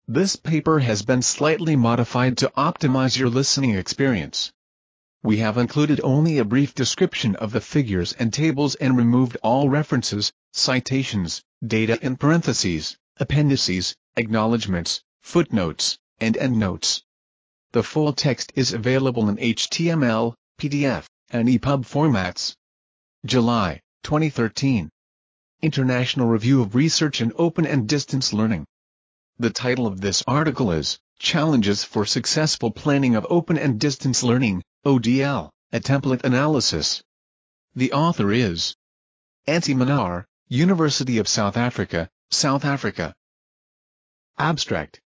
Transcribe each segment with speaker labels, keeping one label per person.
Speaker 1: This paper has been slightly modified to optimize your listening experience. We have included only a brief description of the figures and tables and removed all references, citations, data in parentheses, appendices, acknowledgments, footnotes, and endnotes. The full text is available in HTML, PDF, and EPUB formats. July 2013. International Review of Research in Open and Distance Learning. The title of this article is, Challenges for Successful Planning of Open and Distance Learning, ODL, a Template Analysis. The author is Antti Mannar, University of South Africa, South Africa. Abstract.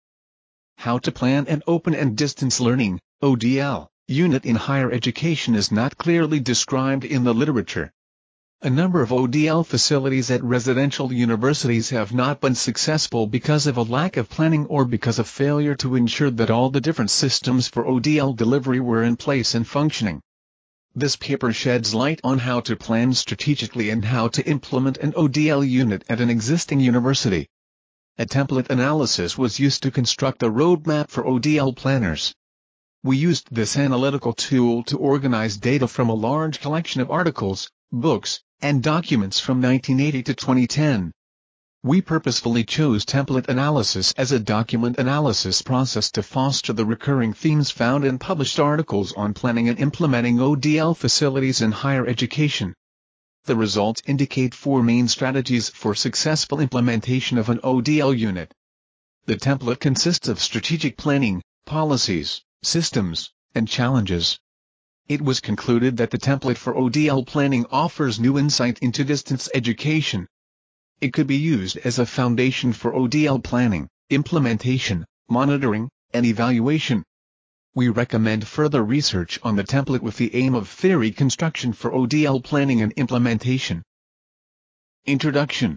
Speaker 1: How to plan an open and distance learning, ODL, unit in higher education is not clearly described in the literature. A number of ODL facilities at residential universities have not been successful because of a lack of planning or because of failure to ensure that all the different systems for ODL delivery were in place and functioning. This paper sheds light on how to plan strategically and how to implement an ODL unit at an existing university. A template analysis was used to construct a roadmap for ODL planners. We used this analytical tool to organize data from a large collection of articles, books, and documents from 1980 to 2010. We purposefully chose template analysis as a document analysis process to foster the recurring themes found in published articles on planning and implementing ODL facilities in higher education. The results indicate four main strategies for successful implementation of an ODL unit. The template consists of strategic planning, policies, systems, and challenges. It was concluded that the template for ODL planning offers new insight into distance education. It could be used as a foundation for ODL planning, implementation, monitoring, and evaluation. We recommend further research on the template with the aim of theory construction for ODL planning and implementation. Introduction.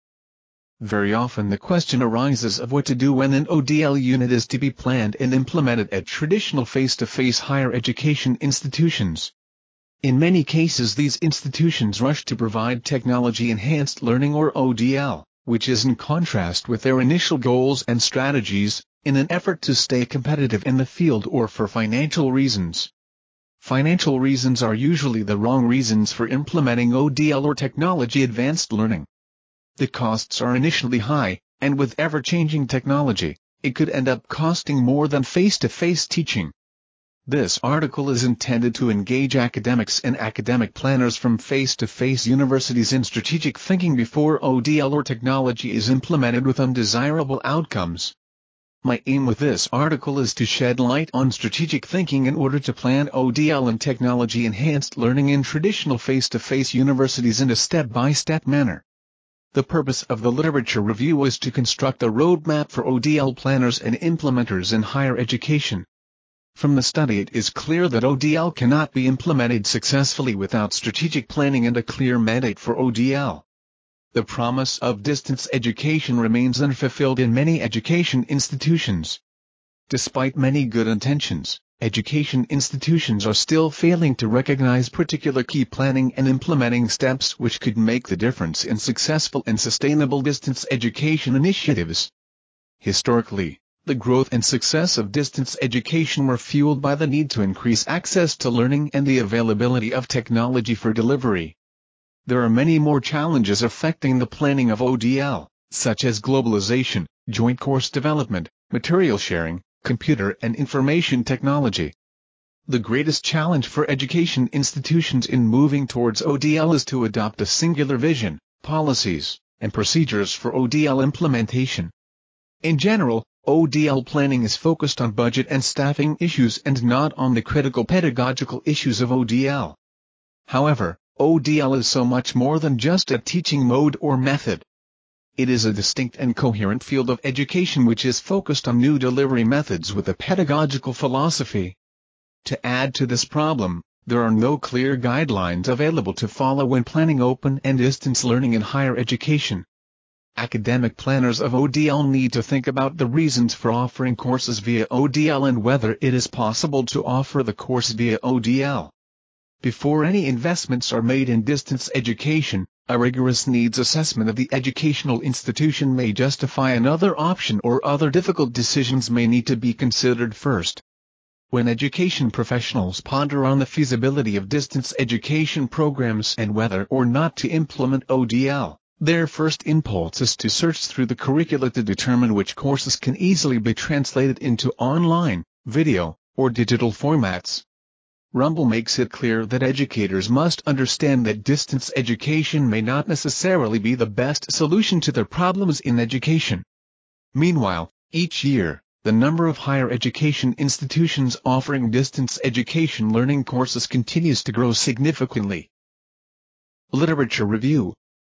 Speaker 1: Very often the question arises of what to do when an ODL unit is to be planned and implemented at traditional face-to-face higher education institutions. In many cases these institutions rush to provide technology-enhanced learning or ODL, which is in contrast with their initial goals and strategies, in an effort to stay competitive in the field or for financial reasons. Financial reasons are usually the wrong reasons for implementing ODL or technology-advanced learning. The costs are initially high, and with ever-changing technology, it could end up costing more than face-to-face teaching. This article is intended to engage academics and academic planners from face-to-face universities in strategic thinking before ODL or technology is implemented with undesirable outcomes. My aim with this article is to shed light on strategic thinking in order to plan ODL and technology-enhanced learning in traditional face-to-face universities in a step-by-step manner. The purpose of the literature review was to construct a roadmap for ODL planners and implementers in higher education. From the study it is clear that ODL cannot be implemented successfully without strategic planning and a clear mandate for ODL. The promise of distance education remains unfulfilled in many education institutions. Despite many good intentions, education institutions are still failing to recognize particular key planning and implementing steps which could make the difference in successful and sustainable distance education initiatives. Historically, the growth and success of distance education were fueled by the need to increase access to learning and the availability of technology for delivery. There are many more challenges affecting the planning of ODL, such as globalization, joint course development, material sharing, computer and information technology. The greatest challenge for education institutions in moving towards ODL is to adopt a singular vision, policies, and procedures for ODL implementation. In general, ODL planning is focused on budget and staffing issues and not on the critical pedagogical issues of ODL. However, ODL is so much more than just a teaching mode or method. It is a distinct and coherent field of education which is focused on new delivery methods with a pedagogical philosophy. To add to this problem, there are no clear guidelines available to follow when planning open and distance learning in higher education. Academic planners of ODL need to think about the reasons for offering courses via ODL and whether it is possible to offer the course via ODL. Before any investments are made in distance education, A rigorous needs assessment of the educational institution may justify another option, or other difficult decisions may need to be considered first. When education professionals ponder on the feasibility of distance education programs and whether or not to implement ODL, their first impulse is to search through the curricula to determine which courses can easily be translated into online, video, or digital formats. Rumble makes it clear that educators must understand that distance education may not necessarily be the best solution to their problems in education. Meanwhile, each year, the number of higher education institutions offering distance education learning courses continues to grow significantly. Literature review.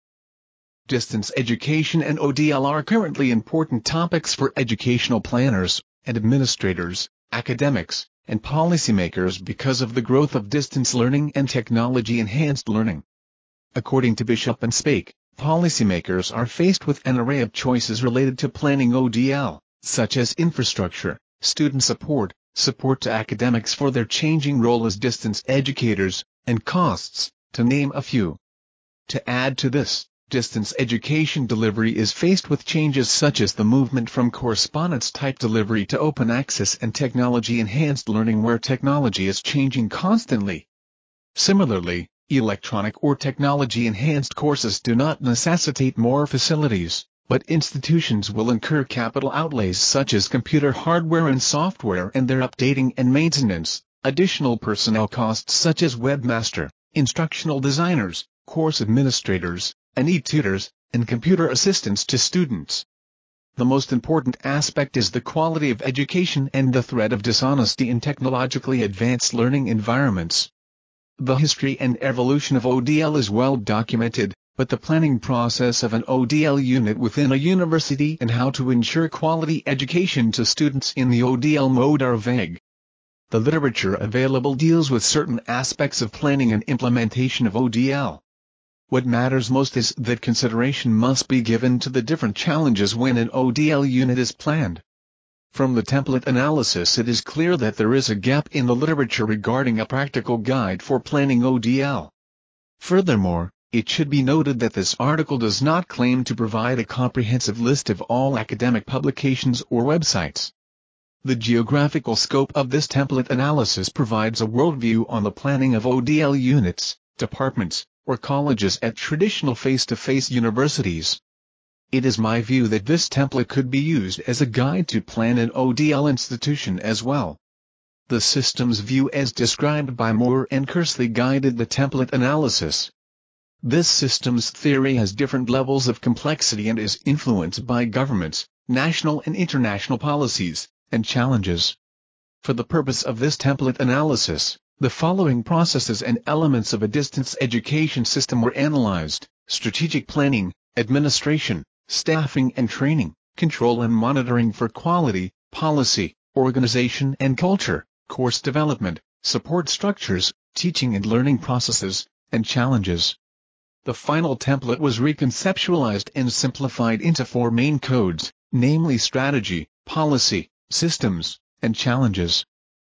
Speaker 1: Distance education and ODL are currently important topics for educational planners and administrators, academics, and policymakers because of the growth of distance learning and technology-enhanced learning. According to Bishop and Spake, policymakers are faced with an array of choices related to planning ODL, such as infrastructure, student support, support to academics for their changing role as distance educators, and costs, to name a few. To add to this, distance education delivery is faced with changes such as the movement from correspondence-type delivery to open access and technology-enhanced learning, where technology is changing constantly. Similarly, electronic or technology-enhanced courses do not necessitate more facilities, but institutions will incur capital outlays such as computer hardware and software and their updating and maintenance, additional personnel costs such as webmaster, instructional designers, course administrators, and e-tutors, and computer assistants to students. The most important aspect is the quality of education and the threat of dishonesty in technologically advanced learning environments. The history and evolution of ODL is well documented, but the planning process of an ODL unit within a university and how to ensure quality education to students in the ODL mode are vague. The literature available deals with certain aspects of planning and implementation of ODL. What matters most is that consideration must be given to the different challenges when an ODL unit is planned. From the template analysis, it is clear that there is a gap in the literature regarding a practical guide for planning ODL. Furthermore, it should be noted that this article does not claim to provide a comprehensive list of all academic publications or websites. The geographical scope of this template analysis provides a worldview on the planning of ODL units, departments, or colleges at traditional face-to-face universities. It is my view that this template could be used as a guide to plan an ODL institution as well. The systems view as described by Moore and Kersley guided the template analysis. This systems theory has different levels of complexity and is influenced by governments, national and international policies, and challenges. For the purpose of this template analysis, the following processes and elements of a distance education system were analyzed: strategic planning, administration, staffing and training, control and monitoring for quality, policy, organization and culture, course development, support structures, teaching and learning processes, and challenges. The final template was reconceptualized and simplified into 4 main codes, namely strategy, policy, systems, and challenges.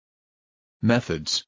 Speaker 1: Methods.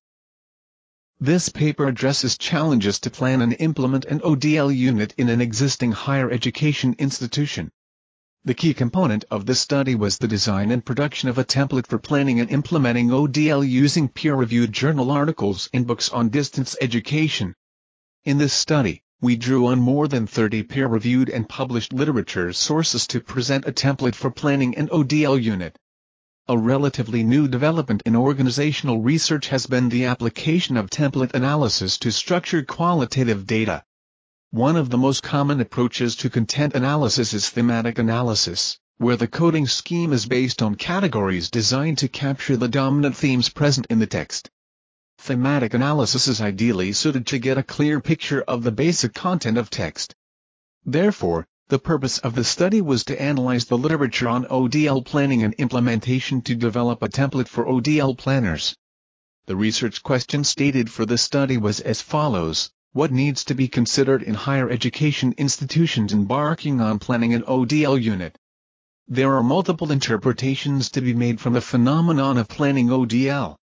Speaker 1: This paper addresses challenges to plan and implement an ODL unit in an existing higher education institution. The key component of this study was the design and production of a template for planning and implementing ODL using peer-reviewed journal articles and books on distance education. In this study, we drew on more than 30 peer-reviewed and published literature sources to present a template for planning an ODL unit. A relatively new development in organizational research has been the application of template analysis to structured qualitative data. One of the most common approaches to content analysis is thematic analysis, where the coding scheme is based on categories designed to capture the dominant themes present in the text. Thematic analysis is ideally suited to get a clear picture of the basic content of text. Therefore, the purpose of the study was to analyze the literature on ODL planning and implementation to develop a template for ODL planners. The research question stated for the study was as follows: what needs to be considered in higher education institutions embarking on planning an ODL unit? There are multiple interpretations to be made from the phenomenon of planning ODL.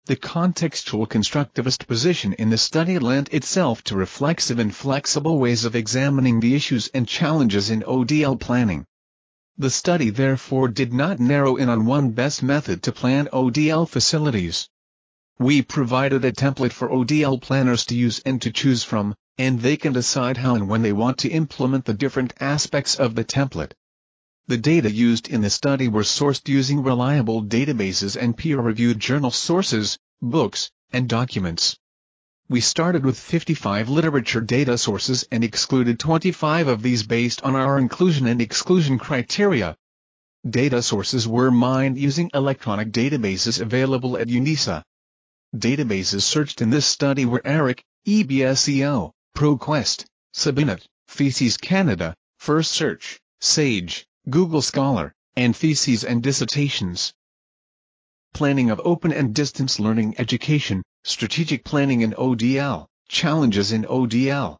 Speaker 1: The contextual constructivist position in the study lent itself to reflexive and flexible ways of examining the issues and challenges in ODL planning. The study therefore did not narrow in on one best method to plan ODL facilities. We provided a template for ODL planners to use and to choose from, and they can decide how and when they want to implement the different aspects of the template. The data used in the study were sourced using reliable databases and peer-reviewed journal sources, books, and documents. We started with 55 literature data sources and excluded 25 of these based on our inclusion and exclusion criteria. Data sources were mined using electronic databases available at UNISA. Databases searched in this study were ERIC, EBSEO, ProQuest, Sabinet, Theses Canada, First Search, Sage, Google Scholar, and Theses and Dissertations. Planning of open and distance learning education, strategic planning in ODL, challenges in ODL.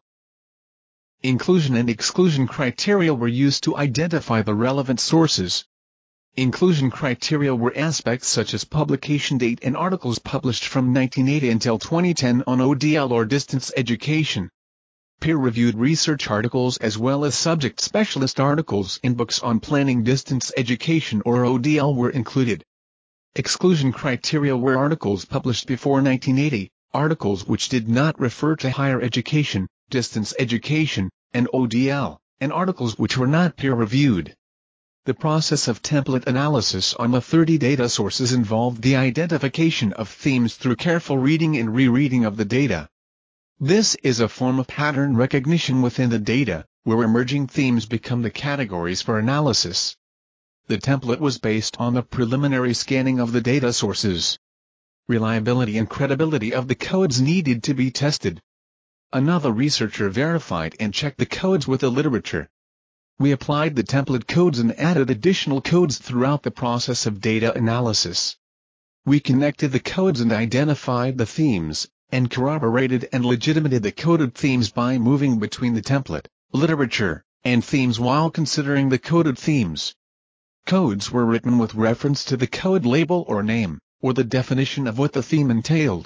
Speaker 1: Inclusion and exclusion criteria were used to identify the relevant sources. Inclusion criteria were aspects such as publication date and articles published from 1980 until 2010 on ODL or distance education. Peer-reviewed research articles as well as subject specialist articles in books on planning distance education or ODL were included. Exclusion criteria were articles published before 1980, articles which did not refer to higher education, distance education, and ODL, and articles which were not peer-reviewed. The process of template analysis on the 30 data sources involved the identification of themes through careful reading and rereading of the data. This is a form of pattern recognition within the data, where emerging themes become the categories for analysis. The template was based on the preliminary scanning of the data sources. Reliability and credibility of the codes needed to be tested. Another researcher verified and checked the codes with the literature. We applied the template codes and added additional codes throughout the process of data analysis. We connected the codes and identified the themes, and corroborated and legitimated the coded themes by moving between the template, literature, and themes while considering the coded themes. Codes were written with reference to the code label or name, or the definition of what the theme entailed.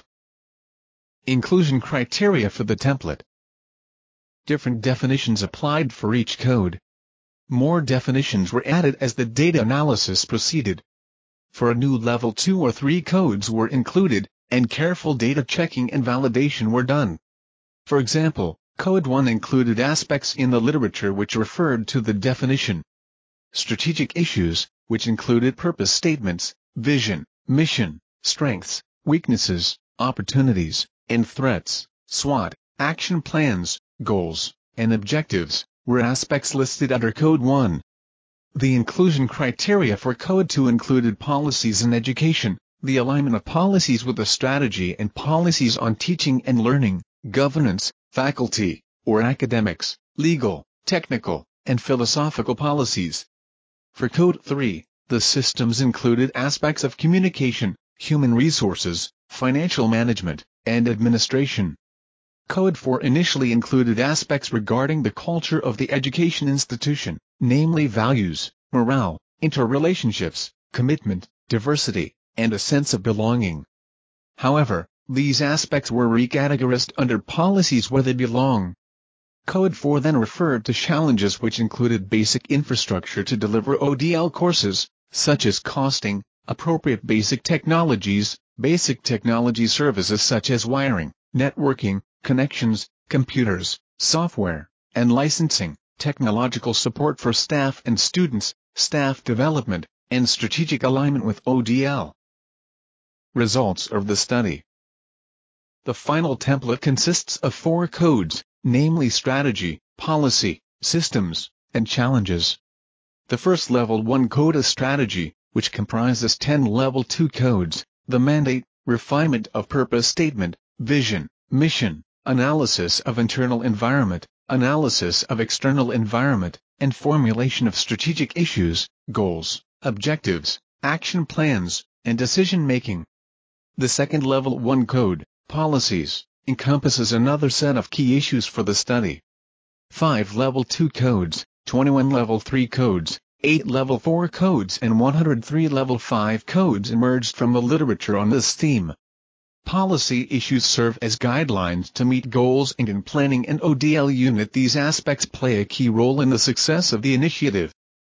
Speaker 1: Inclusion criteria for the template. Different definitions applied for each code. More definitions were added as the data analysis proceeded. For a new level 2 or 3 codes were included, and careful data checking and validation were done. For example, Code 1 included aspects in the literature which referred to the definition. Strategic issues, which included purpose statements, vision, mission, strengths, weaknesses, opportunities, and threats, SWOT, action plans, goals, and objectives, were aspects listed under Code 1. The inclusion criteria for Code 2 included policies in education, the alignment of policies with the strategy and policies on teaching and learning, governance, faculty, or academics, legal, technical, and philosophical policies. For Code 3, the systems included aspects of communication, human resources, financial management, and administration. Code 4 initially included aspects regarding the culture of the education institution, namely values, morale, interrelationships, commitment, diversity, and a sense of belonging. However, these aspects were recategorized under policies where they belong. Code 4 then referred to challenges which included basic infrastructure to deliver ODL courses, such as costing, appropriate basic technologies, basic technology services such as wiring, networking, connections, computers, software, and licensing, technological support for staff and students, staff development, and strategic alignment with ODL. Results of the study. The final template consists of 4 codes, namely strategy, policy, systems, and challenges. The first Level 1 code is strategy, which comprises 10 Level 2 codes, the mandate, refinement of purpose statement, vision, mission, analysis of internal environment, analysis of external environment, and formulation of strategic issues, goals, objectives, action plans, and decision-making. The second Level 1 code, policies, encompasses another set of key issues for the study. 5 Level 2 codes, 21 Level 3 codes, 8 Level 4 codes and 103 Level 5 codes emerged from the literature on this theme. Policy issues serve as guidelines to meet goals, and in planning an ODL unit these aspects play a key role in the success of the initiative.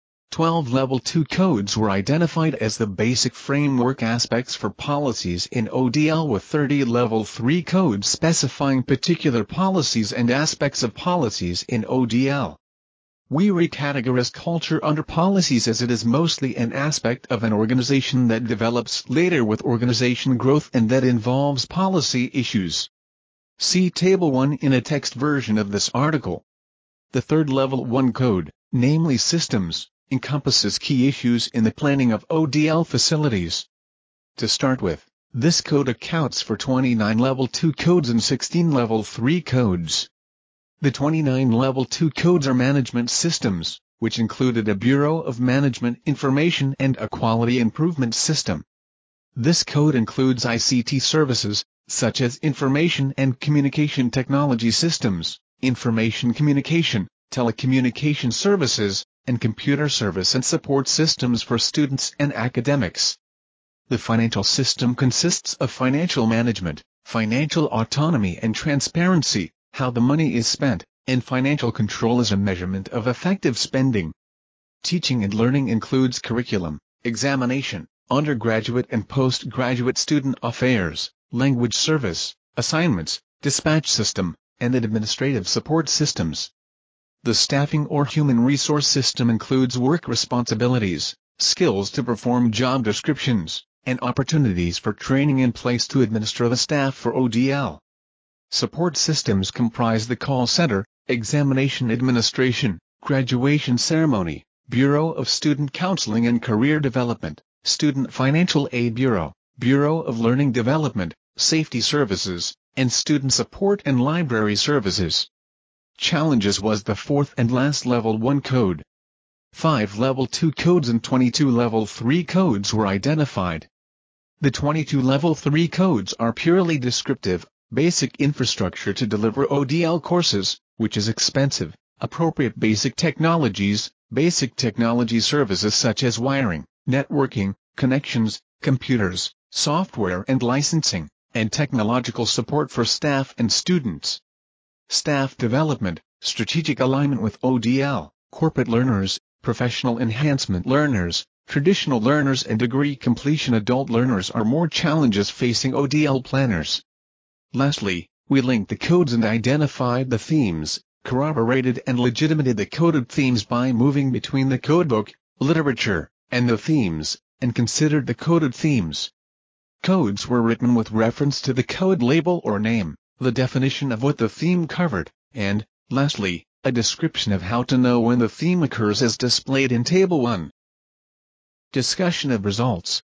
Speaker 1: 12 Level 2 codes were identified as the basic framework aspects for policies in ODL, with 30 Level 3 codes specifying particular policies and aspects of policies in ODL. We recategorize culture under policies as it is mostly an aspect of an organization that develops later with organization growth and that involves policy issues. See Table 1 in a text version of this article. The third Level 1 code, namely systems, encompasses key issues in the planning of ODL facilities. To start with, this code accounts for 29 Level 2 codes and 16 Level 3 codes. The 29 Level 2 codes are management systems, which included a Bureau of Management Information and a Quality Improvement System. This code includes ICT services, such as Information and Communication Technology Systems, Information Communication, Telecommunication Services, and Computer Service and Support Systems for students and academics. The financial system consists of financial management, financial autonomy and transparency, how the money is spent, and financial control as a measurement of effective spending. Teaching and learning includes curriculum, examination, undergraduate and postgraduate student affairs, language service, assignments, dispatch system, and administrative support systems. The staffing or human resource system includes work responsibilities, skills to perform job descriptions, and opportunities for training in place to administer the staff for ODL. Support systems comprise the call center, examination administration, graduation ceremony, Bureau of Student Counseling and Career Development, Student Financial Aid Bureau, Bureau of Learning Development, Safety Services, and Student Support and Library Services. Challenges was the fourth and last Level 1 code. 5 Level 2 codes and 22 Level 3 codes were identified. The 22 Level 3 codes are purely descriptive, basic infrastructure to deliver ODL courses, which is expensive, appropriate basic technologies services such as wiring, networking, connections, computers, software and licensing, and technological support for staff and students. Staff development, strategic alignment with ODL, corporate learners, professional enhancement learners, traditional learners and degree completion adult learners are more challenges facing ODL planners. Lastly, we linked the codes and identified the themes, corroborated and legitimated the coded themes by moving between the codebook, literature, and the themes, and considered the coded themes. Codes were written with reference to the code label or name, the definition of what the theme covered, and, lastly, a description of how to know when the theme occurs as displayed in Table 1. Discussion of results.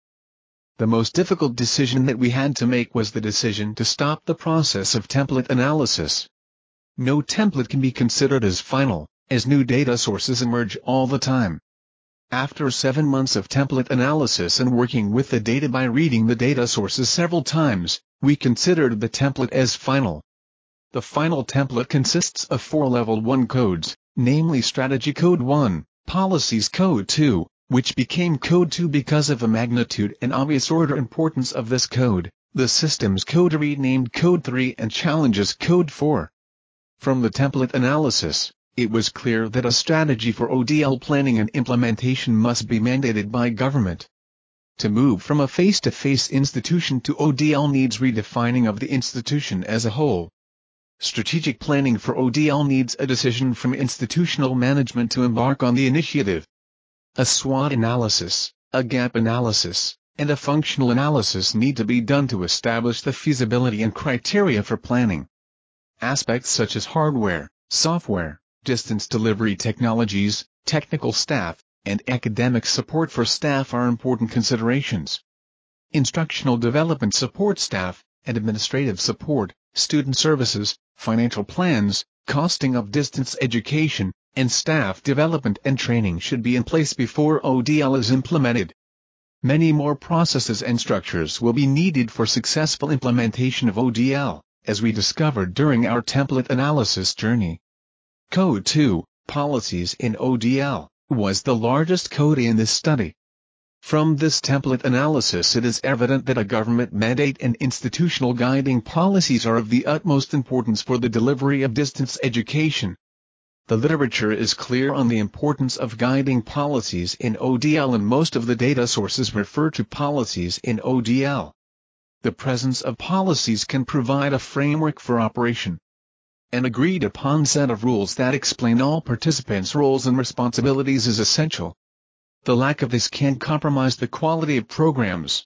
Speaker 1: The most difficult decision that we had to make was the decision to stop the process of template analysis. No template can be considered as final, as new data sources emerge all the time. After 7 months of template analysis and working with the data by reading the data sources several times, we considered the template as final. The final template consists of 4 Level 1 codes, namely Strategy Code 1, Policies Code 2, which became Code 2 because of the magnitude and obvious order importance of this code, the Systems Code renamed Code 3 and Challenges Code 4. From the template analysis, it was clear that a strategy for ODL planning and implementation must be mandated by government. To move from a face-to-face institution to ODL needs redefining of the institution as a whole. Strategic planning for ODL needs a decision from institutional management to embark on the initiative. A SWOT analysis, a gap analysis, and a functional analysis need to be done to establish the feasibility and criteria for planning. Aspects such as hardware, software, distance delivery technologies, technical staff, and academic support for staff are important considerations. Instructional development support staff, and administrative support, student services, financial plans, costing of distance education, and staff development and training should be in place before ODL is implemented. Many more processes and structures will be needed for successful implementation of ODL, as we discovered during our template analysis journey. Code 2, Policies in ODL, was the largest code in this study. From this template analysis, it is evident that a government mandate and institutional guiding policies are of the utmost importance for the delivery of distance education. The literature is clear on the importance of guiding policies in ODL, and most of the data sources refer to policies in ODL. The presence of policies can provide a framework for operation. An agreed-upon set of rules that explain all participants' roles and responsibilities is essential. The lack of this can compromise the quality of programs.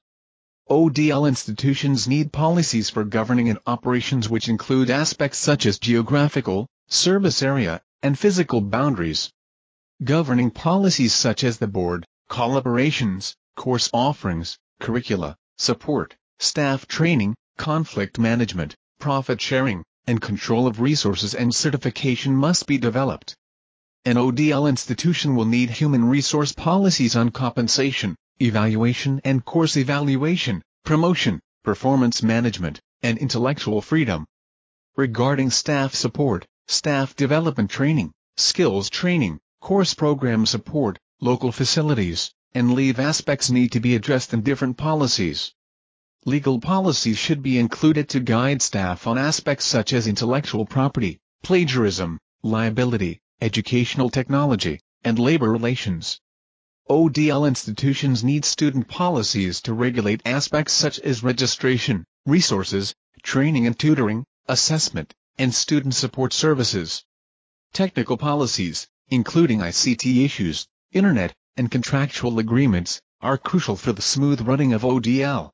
Speaker 1: ODL institutions need policies for governing and operations which include aspects such as geographical, service area, and physical boundaries. Governing policies such as the board, collaborations, course offerings, curricula, support, staff training, conflict management, profit sharing, and control of resources and certification must be developed. An ODL institution will need human resource policies on compensation, evaluation and course evaluation, promotion, performance management, and intellectual freedom. Regarding staff support, staff development training, skills training, course program support, local facilities, and leave aspects need to be addressed in different policies. Legal policies should be included to guide staff on aspects such as intellectual property, plagiarism, liability, educational technology, and labor relations. ODL institutions need student policies to regulate aspects such as registration, resources, training and tutoring, assessment, and student support services. Technical policies, including ICT issues, internet, and contractual agreements, are crucial for the smooth running of ODL.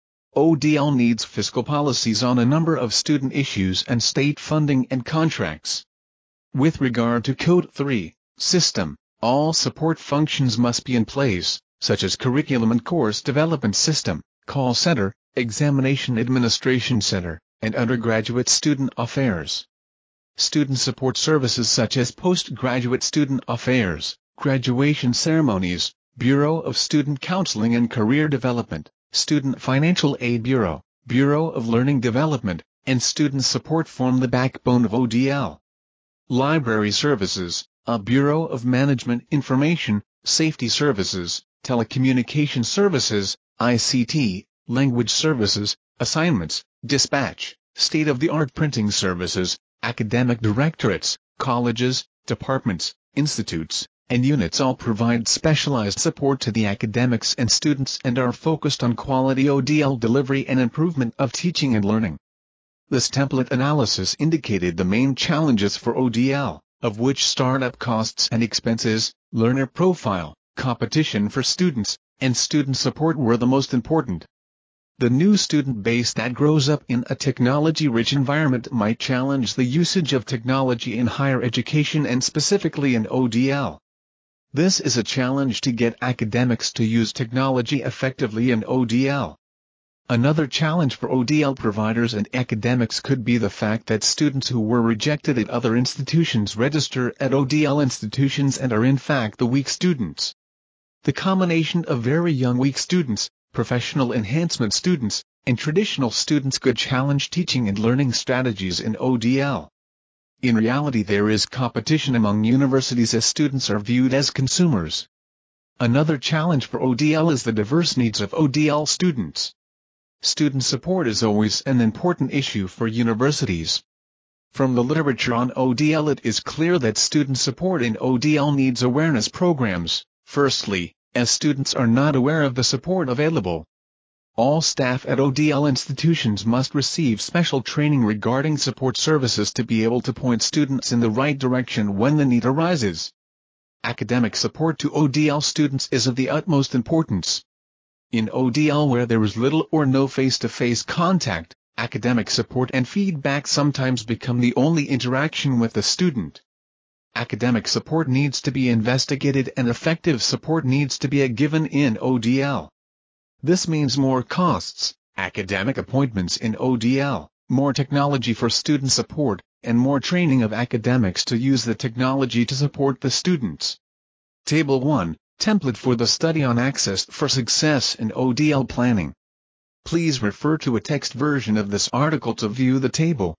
Speaker 1: ODL needs fiscal policies on a number of student issues and state funding and contracts. With regard to Code 3, system, all support functions must be in place, such as curriculum and course development system, call center, examination administration center, and undergraduate student affairs. Student support services such as postgraduate student affairs, graduation ceremonies, Bureau of Student Counseling and Career Development, Student Financial Aid Bureau, Bureau of Learning Development, and student support form the backbone of ODL. Library services, a Bureau of Management Information, Safety Services, Telecommunication Services, ICT, Language Services, Assignments, Dispatch, State-of-the-Art Printing Services, Academic Directorates, colleges, departments, institutes, and units all provide specialized support to the academics and students and are focused on quality ODL delivery and improvement of teaching and learning. This template analysis indicated the main challenges for ODL, of which startup costs and expenses, learner profile, competition for students, and student support were the most important. The new student base that grows up in a technology-rich environment might challenge the usage of technology in higher education and specifically in ODL. This is a challenge to get academics to use technology effectively in ODL. Another challenge for ODL providers and academics could be the fact that students who were rejected at other institutions register at ODL institutions and are in fact the weak students. The combination of very young weak students, professional enhancement students, and traditional students could challenge teaching and learning strategies in ODL. In reality, there is competition among universities as students are viewed as consumers. Another challenge for ODL is the diverse needs of ODL students. Student support is always an important issue for universities. From the literature on ODL, it is clear that student support in ODL needs awareness programs. Firstly, as students are not aware of the support available. All staff at ODL institutions must receive special training regarding support services to be able to point students in the right direction when the need arises. Academic support to ODL students is of the utmost importance. In ODL, where there is little or no face-to-face contact, academic support and feedback sometimes become the only interaction with the student. Academic support needs to be investigated and effective support needs to be given in ODL. This means more costs, academic appointments in ODL, more technology for student support, and more training of academics to use the technology to support the students. Table 1, Template for the Study on Access for Success in ODL Planning. Please refer to a text version of this article to view the table.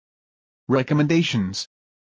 Speaker 1: Recommendations.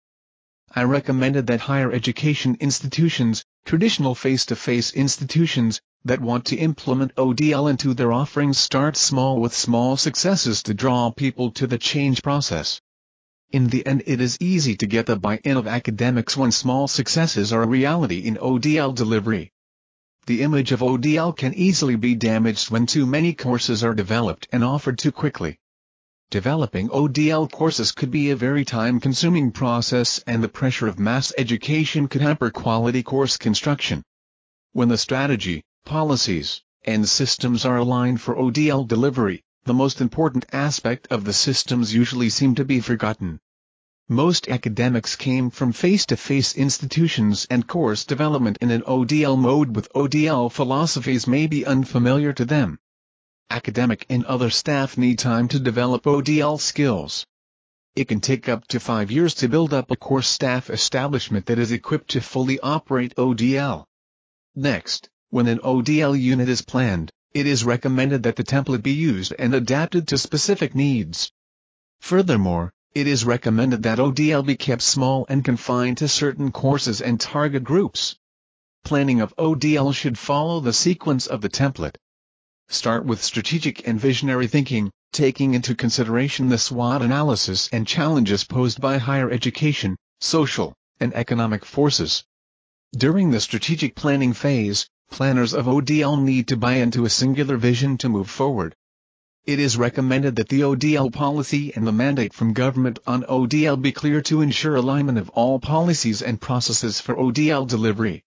Speaker 1: I recommended that higher education institutions, traditional face-to-face institutions, that want to implement ODL into their offerings start small with small successes to draw people to the change process. In the end, it is easy to get the buy-in of academics when small successes are a reality in ODL delivery. The image of ODL can easily be damaged when too many courses are developed and offered too quickly. Developing ODL courses could be a very time-consuming process, and the pressure of mass education could hamper quality course construction. When the strategy, policies, and systems are aligned for ODL delivery, the most important aspect of the systems usually seem to be forgotten. Most academics came from face-to-face institutions, and course development in an ODL mode with ODL philosophies may be unfamiliar to them. Academic and other staff need time to develop ODL skills. It can take up to 5 years to build up a course staff establishment that is equipped to fully operate ODL. Next, when an ODL unit is planned, it is recommended that the template be used and adapted to specific needs. Furthermore, it is recommended that ODL be kept small and confined to certain courses and target groups. Planning of ODL should follow the sequence of the template. Start with strategic and visionary thinking, taking into consideration the SWOT analysis and challenges posed by higher education, social, and economic forces. During the strategic planning phase, planners of ODL need to buy into a singular vision to move forward. It is recommended that the ODL policy and the mandate from government on ODL be clear to ensure alignment of all policies and processes for ODL delivery.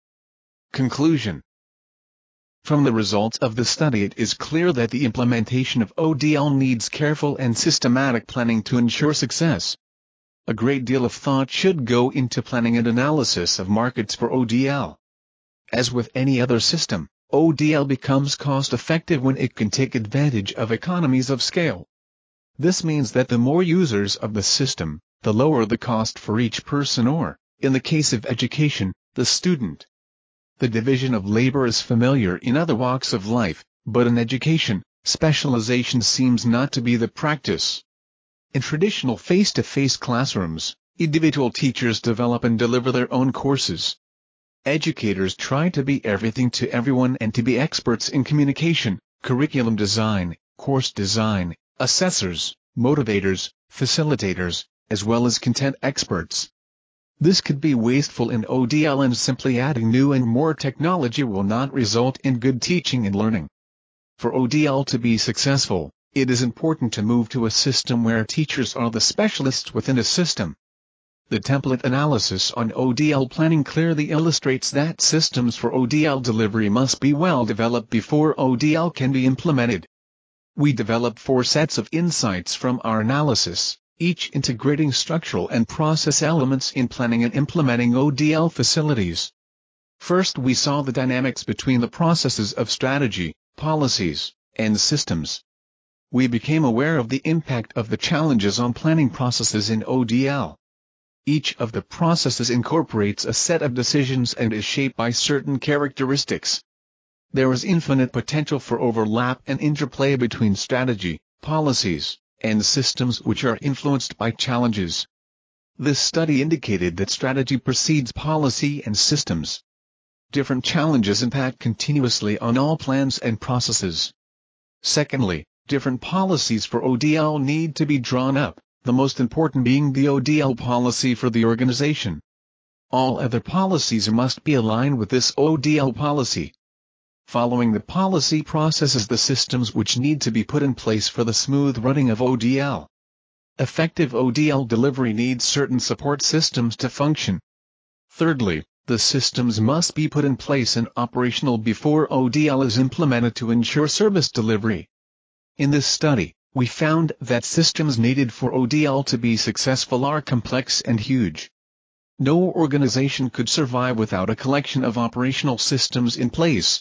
Speaker 1: Conclusion. From the results of the study, it is clear that the implementation of ODL needs careful and systematic planning to ensure success. A great deal of thought should go into planning and analysis of markets for ODL. As with any other system, ODL becomes cost-effective when it can take advantage of economies of scale. This means that the more users of the system, the lower the cost for each person or, in the case of education, the student. The division of labor is familiar in other walks of life, but in education, specialization seems not to be the practice. In traditional face-to-face classrooms, individual teachers develop and deliver their own courses. Educators try to be everything to everyone and to be experts in communication, curriculum design, course design, assessors, motivators, facilitators, as well as content experts. This could be wasteful in ODL, and simply adding new and more technology will not result in good teaching and learning. For ODL to be successful, it is important to move to a system where teachers are the specialists within a system. The template analysis on ODL planning clearly illustrates that systems for ODL delivery must be well developed before ODL can be implemented. We developed 4 sets of insights from our analysis, each integrating structural and process elements in planning and implementing ODL facilities. First, we saw the dynamics between the processes of strategy, policies, and systems. We became aware of the impact of the challenges on planning processes in ODL. Each of the processes incorporates a set of decisions and is shaped by certain characteristics. There is infinite potential for overlap and interplay between strategy, policies, and systems which are influenced by challenges. This study indicated that strategy precedes policy and systems. Different challenges impact continuously on all plans and processes. Secondly, different policies for ODL need to be drawn up, the most important being the ODL policy for the organization. All other policies must be aligned with this ODL policy. Following the policy processes, the systems which need to be put in place for the smooth running of ODL. Effective ODL delivery needs certain support systems to function. Thirdly, the systems must be put in place and operational before ODL is implemented to ensure service delivery. In this study, we found that systems needed for ODL to be successful are complex and huge. No organization could survive without a collection of operational systems in place.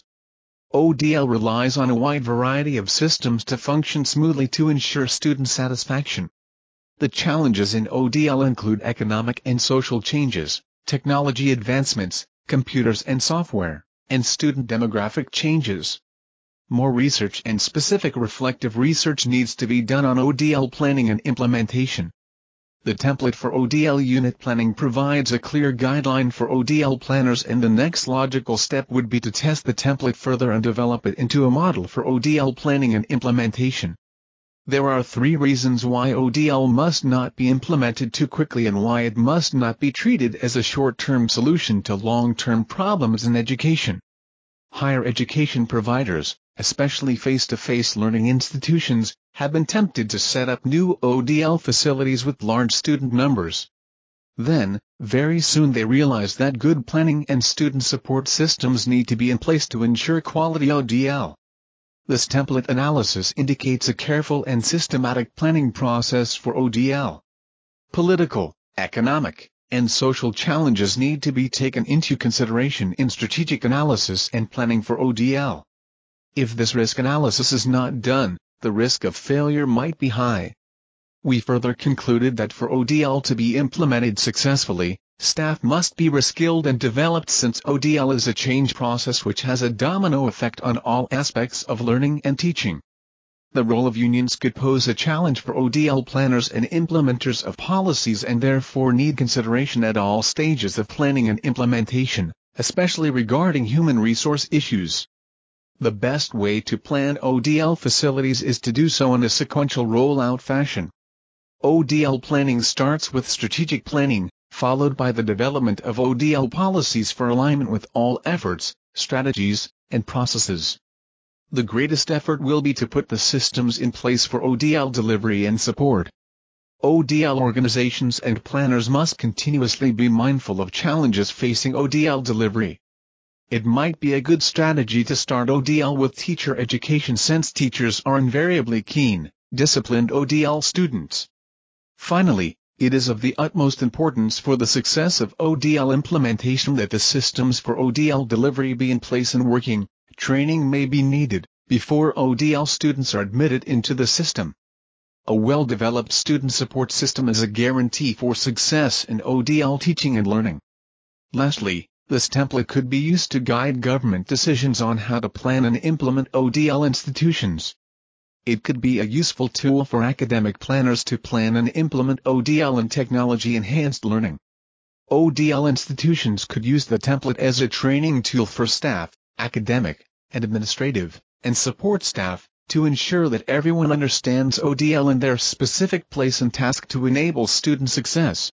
Speaker 1: ODL relies on a wide variety of systems to function smoothly to ensure student satisfaction. The challenges in ODL include economic and social changes, technology advancements, computers and software, and student demographic changes. More research and specific reflective research needs to be done on ODL planning and implementation. The template for ODL unit planning provides a clear guideline for ODL planners, and the next logical step would be to test the template further and develop it into a model for ODL planning and implementation. There are 3 reasons why ODL must not be implemented too quickly and why it must not be treated as a short-term solution to long-term problems in education. Higher education providers, especially face-to-face learning institutions, have been tempted to set up new ODL facilities with large student numbers. Then, very soon they realize that good planning and student support systems need to be in place to ensure quality ODL. This template analysis indicates a careful and systematic planning process for ODL. Political, economic, and social challenges need to be taken into consideration in strategic analysis and planning for ODL. If this risk analysis is not done, the risk of failure might be high. We further concluded that for ODL to be implemented successfully, staff must be reskilled and developed, since ODL is a change process which has a domino effect on all aspects of learning and teaching. The role of unions could pose a challenge for ODL planners and implementers of policies, and therefore need consideration at all stages of planning and implementation, especially regarding human resource issues. The best way to plan ODL facilities is to do so in a sequential rollout fashion. ODL planning starts with strategic planning, followed by the development of ODL policies for alignment with all efforts, strategies, and processes. The greatest effort will be to put the systems in place for ODL delivery and support. ODL organizations and planners must continuously be mindful of challenges facing ODL delivery. It might be a good strategy to start ODL with teacher education, since teachers are invariably keen, disciplined ODL students. Finally, it is of the utmost importance for the success of ODL implementation that the systems for ODL delivery be in place and working. Training may be needed before ODL students are admitted into the system. A well-developed student support system is a guarantee for success in ODL teaching and learning. Lastly, this template could be used to guide government decisions on how to plan and implement ODL institutions. It could be a useful tool for academic planners to plan and implement ODL and technology-enhanced learning. ODL institutions could use the template as a training tool for staff, academic, and administrative, and support staff, to ensure that everyone understands ODL and their specific place and task to enable student success.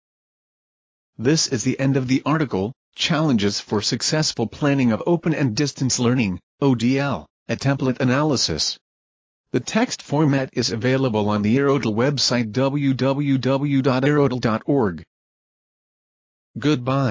Speaker 1: This is the end of the article, Challenges for Successful Planning of Open and Distance Learning, ODL, a Template Analysis. The text format is available on the Aerodel website www.aerodel.org. Goodbye.